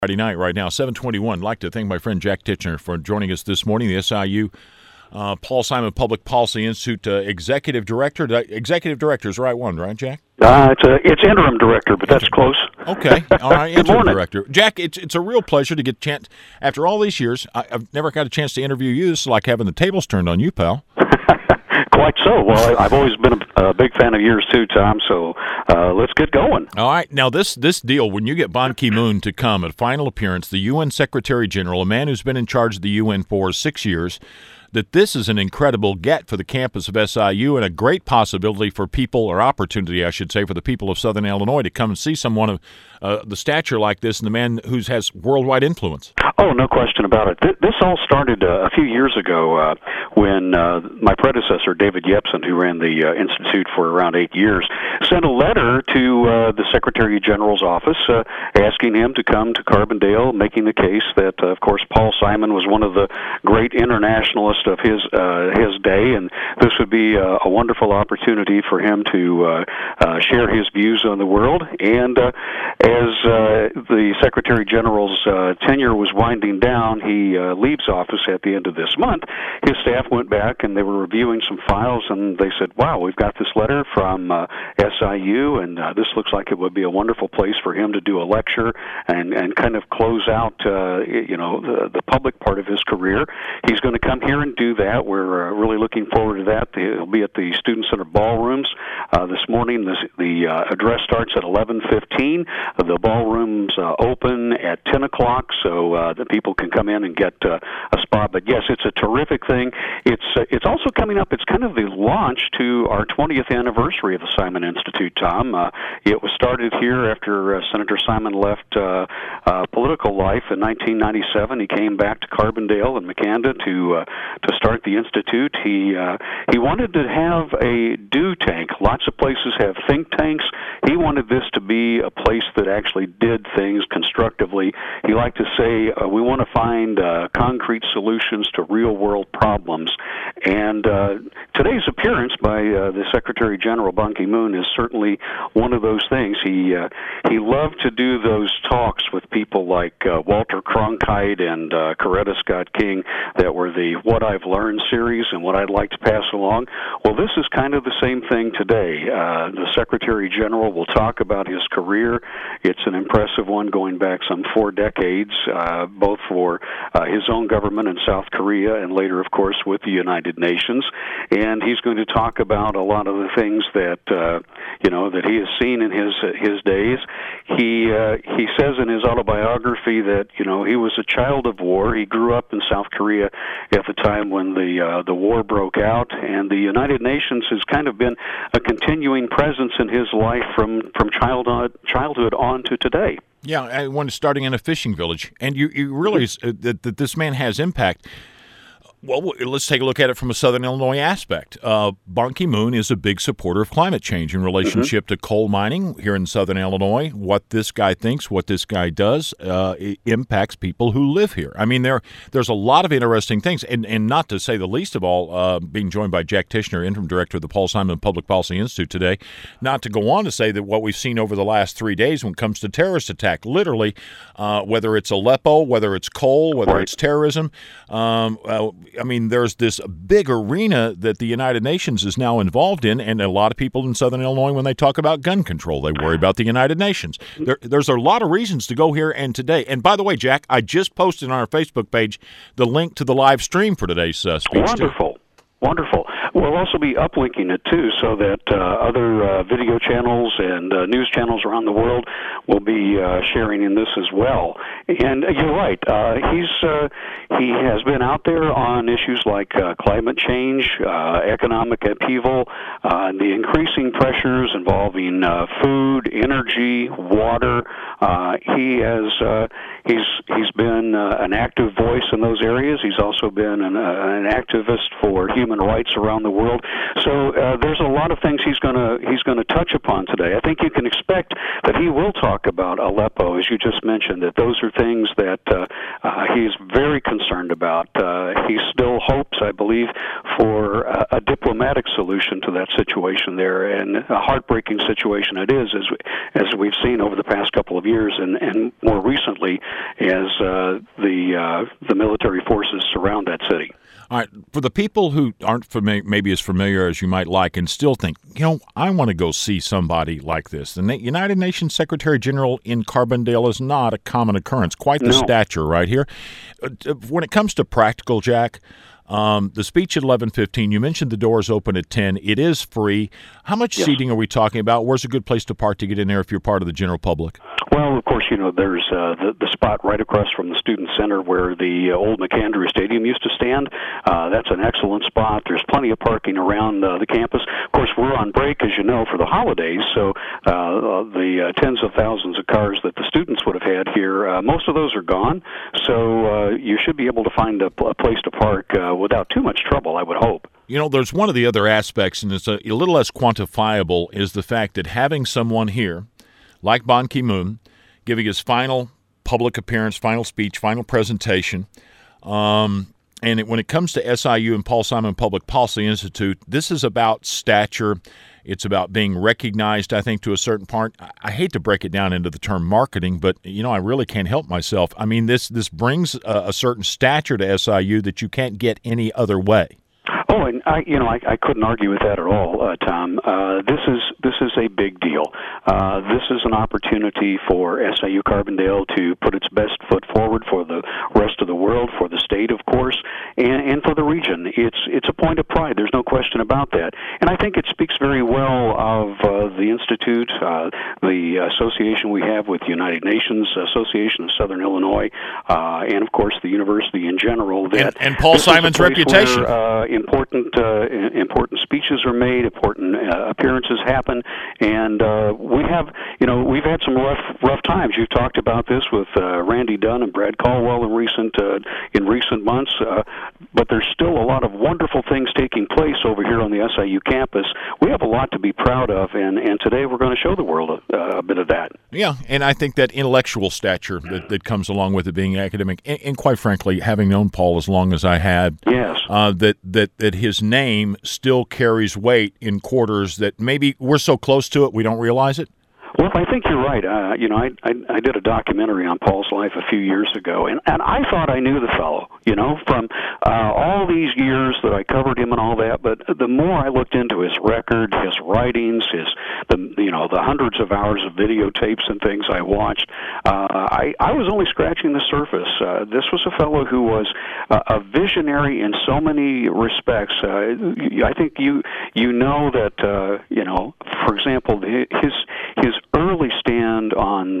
Friday night right now, 7:21. I'd like to thank my friend Jack Tichenor for joining us this morning, the SIU Paul Simon Public Policy Institute Executive Director. Executive Director is the right one, right, Jack? It's interim director, but that's close. Okay, all right, interim director. Jack, it's a real pleasure to get a chance. After all these years, I've never got a chance to interview you. This is like having the tables turned on you, pal. Quite so. Well, I've always been a big fan of yours too, Tom, so let's get going. All right. Now, this deal, when you get Ban Ki-moon to come at final appearance, the UN Secretary General, a man who's been in charge of the UN for 6 years, that this is an incredible get for the campus of SIU and a great possibility for people, or opportunity, I should say, for the people of Southern Illinois to come and see someone of the stature like this and the man who has worldwide influence. Oh, no question about it. This all started a few years ago when my predecessor, David Yepsen, who ran the Institute for around 8 years, sent a letter to the Secretary General's office asking him to come to Carbondale, making the case that, of course, Paul Simon was one of the great internationalists of his day, and this would be a wonderful opportunity for him to share his views on the world. And as the Secretary General's tenure was winding down, he leaves office at the end of this month. His staff went back and they were reviewing some files, and they said, wow, we've got this letter from SIU, and this looks like it would be a wonderful place for him to do a lecture and kind of close out the public part of his career. He's going to come here and do that. We're really looking forward to that. He'll be at the Student Center ballrooms this morning. The address starts at 11:15. The ballrooms open at 10 o'clock, so the people can come in and get a spot. But yes, it's a terrific thing. It's also coming up. It's kind of the launch to our 20th anniversary of the Simon Institute, Tom. It was started here after Senator Simon left political life in 1997. He came back to Carbondale and Makanda to start the Institute. He wanted to have a do tank. Lots of places have think tanks. He wanted this to be a place that actually did things constructively. He liked to say, we want to find concrete solutions to real-world problems. And today's appearance by the Secretary General, Ban Ki-moon, is certainly one of those things. He loved to do those talks with people like Walter Cronkite and Coretta Scott King that were the What I've Learned series and what I'd like to pass along. Well, this is kind of the same thing today. The Secretary General will talk about his career. It's an impressive one going back some 4 decades, both for his own government in South Korea and later, of course, with the United Nations. And he's going to talk about a lot of the things that that he has seen in his days. He says in his autobiography that he was a child of war. He grew up in South Korea at the time when the war broke out, and the United Nations has kind of been a continuing presence in his life from childhood on to today. Yeah, I wanted starting in a fishing village, and you realize that this man has impact. Well, let's take a look at it from a Southern Illinois aspect. Ban Ki-moon is a big supporter of climate change in relationship to coal mining here in Southern Illinois. What this guy thinks, what this guy does, it impacts people who live here. I mean, there's a lot of interesting things, and not to say the least of all, being joined by Jack Tichenor, interim director of the Paul Simon Public Policy Institute today, not to go on to say that what we've seen over the last 3 days when it comes to terrorist attack, literally, whether it's Aleppo, whether it's coal, whether it's terrorism, I mean, there's this big arena that the United Nations is now involved in, and a lot of people in Southern Illinois, when they talk about gun control, they worry about the United Nations. There's a lot of reasons to go here and today. And by the way, Jack, I just posted on our Facebook page the link to the live stream for today's speech. Wonderful. Wonderful. We'll also be uplinking it, too, so that other video channels and news channels around the world will be sharing in this as well. And you're right. He has been out there on issues like climate change, economic upheaval, the increasing pressures involving food, energy, water. He's been an active voice in those areas. He's also been an activist for human rights around the world. So there's a lot of things he's going to touch upon today. I think you can expect that he will talk about Aleppo, as you just mentioned. That those are things that he's very concerned about. He still hopes, I believe, for a diplomatic solution to that situation there, and a heartbreaking situation it is, as we've seen over the past couple of years, and more recently as the military forces surround that city. All right, for the people who aren't maybe as familiar as you might like and still think, I want to go see somebody like this. The United Nations Secretary General in Carbondale is not a common occurrence, quite the stature right here. When it comes to practical, Jack, the speech at 11:15, you mentioned the doors open at 10. It is free. How much seating are we talking about? Where's a good place to park to get in there if you're part of the general public? Well, of course, there's the spot right across from the Student Center where the old McAndrew Stadium used to stand. That's an excellent spot. There's plenty of parking around the campus. Of course, we're on break, as you know, for the holidays, so the tens of thousands of cars that the students would have had here, most of those are gone. So you should be able to find a place to park without too much trouble, I would hope. There's one of the other aspects, and it's a little less quantifiable, is the fact that having someone here, like Ban Ki-moon, giving his final public appearance, final speech, final presentation, and when it comes to SIU and Paul Simon Public Policy Institute, this is about stature. It's about being recognized, I think, to a certain part. I hate to break it down into the term marketing, but, I really can't help myself. I mean, this brings a certain stature to SIU that you can't get any other way. Oh, and I couldn't argue with that at all, Tom. This is a big deal. This is an opportunity for SIU Carbondale to put its best foot forward for the rest of the world, for the state, of course, and for the region. It's a point of pride. There's no question about that. And I think it speaks very well of the Institute, the association we have with the United Nations Association of Southern Illinois, and of course the university in general. And Paul Simon's reputation. Important speeches are made, important appearances happen, and we've had some rough times. You've talked about this with Randy Dunn and Brad Caldwell in recent months, but there's still a lot of wonderful things taking place over here on the SIU campus. We have a lot to be proud of, and today we're going to show the world a bit of that. Yeah, and I think that intellectual stature that comes along with it being academic, and quite frankly, having known Paul as long as I had, yes, that his name still carries weight in quarters that maybe we're so close to it we don't realize it. Well, I think you're right. I did a documentary on Paul's life a few years ago, and I thought I knew the fellow, from all these years that I covered him and all that. But the more I looked into his record, his writings, the hundreds of hours of videotapes and things I watched, I was only scratching the surface. This was a fellow who was a visionary in so many respects. I think you know that for example, his early stand on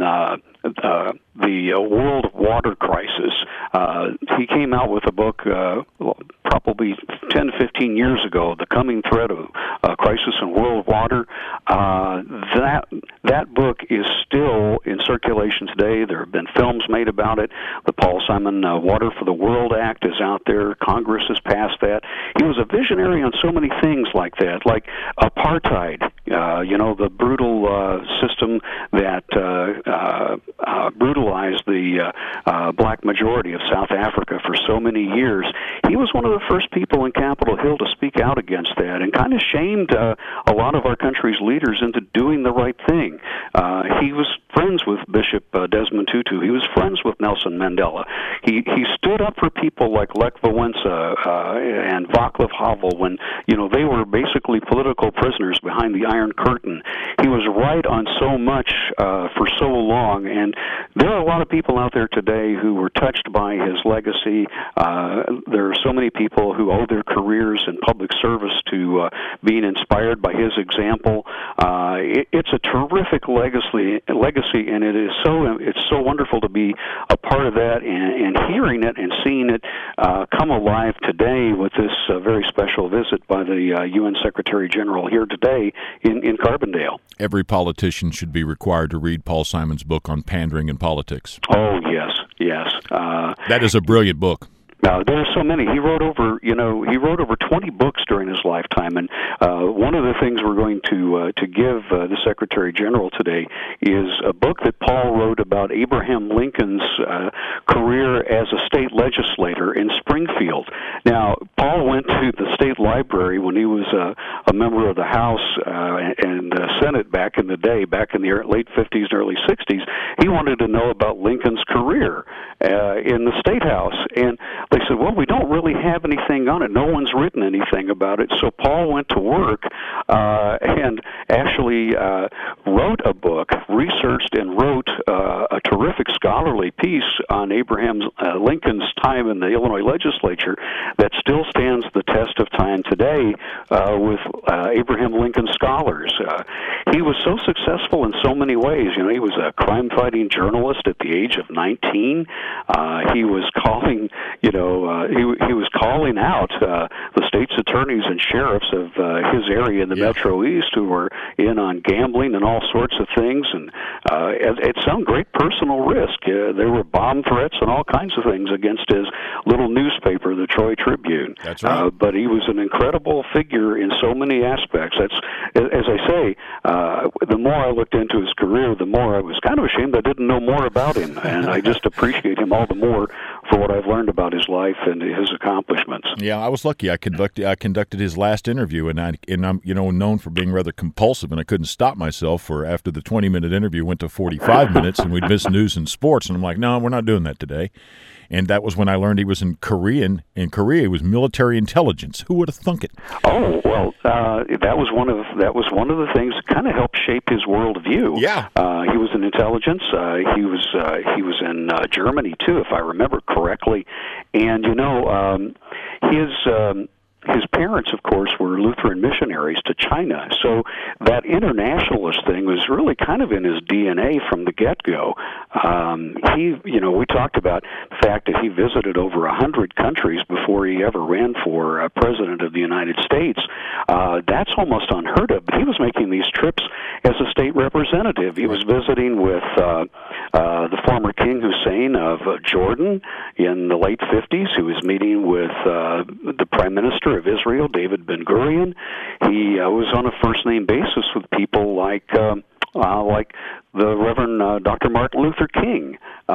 the world water crisis. He came out with a book probably 10 to 15 years ago, The Coming Threat of Crisis in World Water. That book is still in circulation today. There have been films made about it. The Paul Simon Water for the World Act is out there. Congress has passed that. He was a visionary on so many things like that, like apartheid, the brutal system that brutalized the black majority of South Africa for so many years. He was one of the first people in Capitol Hill to speak out against that and kind of shamed a lot of our country's leaders into doing the right thing. He was friends with Bishop Desmond Tutu. He was friends with Nelson Mandela. He stood up for people like Lech Walesa and Václav Havel when they were basically political prisoners behind the Iron Curtain. He was right on so much for so long, and there are a lot of people out there today who were touched by his legacy. There are so many people who owe their careers in public service to being inspired by his example. It's a terrific legacy, and it's so wonderful to be a part of that and hearing it and seeing it come alive today with this very special visit by the UN Secretary General here today in Carbondale. Every politician should be required to read Paul Simon's book on pandering in politics. Oh, yes. That is a brilliant book. Now, there are so many. He wrote over 20 books during his lifetime, and one of the things we're going to give the Secretary General today is a book that Paul wrote about Abraham Lincoln's career as a state legislator in Springfield. Now, Paul went to the state library when he was a member of the House and Senate back in the day, back in the late 50s and early 60s. He wanted to know about Lincoln's career in the State House, and they said, well, we don't really have anything on it. No one's written anything about it. So Paul went to work and actually wrote a book, researched and wrote a terrific scholarly piece on Abraham Lincoln's time in the Illinois legislature that still stands the test of time today with Abraham Lincoln scholars. He was so successful in so many ways. You know, he was a crime-fighting journalist at the age of 19. He was calling, he was calling out the state's attorneys and sheriffs of his area in the Metro East who were in on gambling and all sorts of things, and at some great personal risk. There were bomb threats and all kinds of things against his little newspaper, the Troy Tribune. That's right. But he was an incredible figure in so many aspects. That's, as I say, the more I looked into his career, the more I was kind of ashamed I didn't know more about him, and I just appreciate him all the more for what I've learned about his life and his accomplishments. Yeah, I was lucky. I conducted his last interview, and I'm known for being rather compulsive, and I couldn't stop myself. For after the 20-minute interview went to 45 minutes, and we'd miss news and sports, and I'm like, no, we're not doing that today. And that was when I learned he was in Korea. In Korea, he was military intelligence. Who would have thunk it? Oh well, that was one of the things that kind of helped shape his worldview. Yeah, he was in intelligence. He was in Germany too, if I remember correctly. And his parents, of course, were Lutheran missionaries to China, so that internationalist thing was really kind of in his DNA from the get-go. We talked about the fact that he visited over 100 countries before he ever ran for president of the United States. That's almost unheard of, but he was making these trips as a state representative. He was visiting with the former King Hussein of Jordan in the late 50s. He was meeting with the Prime Minister of Israel, David Ben-Gurion. He was on a first-name basis with people like the Reverend Dr. Martin Luther King.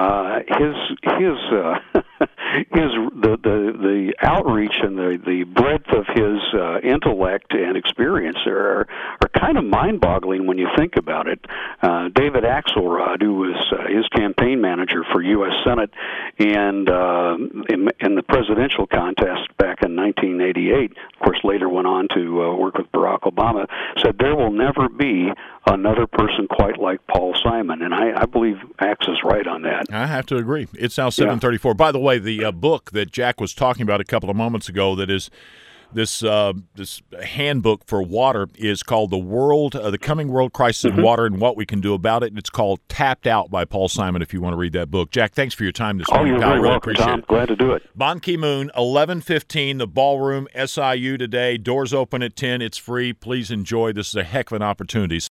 The outreach and the breadth of his intellect and experience are kind of mind-boggling when you think about it. David Axelrod, who was his campaign manager for U.S. Senate and in the presidential contest back in 1988, of course later went on to work with Barack Obama, said there will never be another person quite like Paul Simon, and I believe Axe is right on that. I have to agree. It's now 7:34. By the way, the book that Jack was talking about a couple of moments ago, that is this handbook for water, is called The Coming World Crisis in Water and What We Can Do About It. And it's called Tapped Out by Paul Simon, if you want to read that book. Jack, thanks for your time this morning. You're very welcome, Tom. Glad to do it. Ban Ki-moon, 11:15, the Ballroom, SIU today. Doors open at 10. It's free. Please enjoy. This is a heck of an opportunity.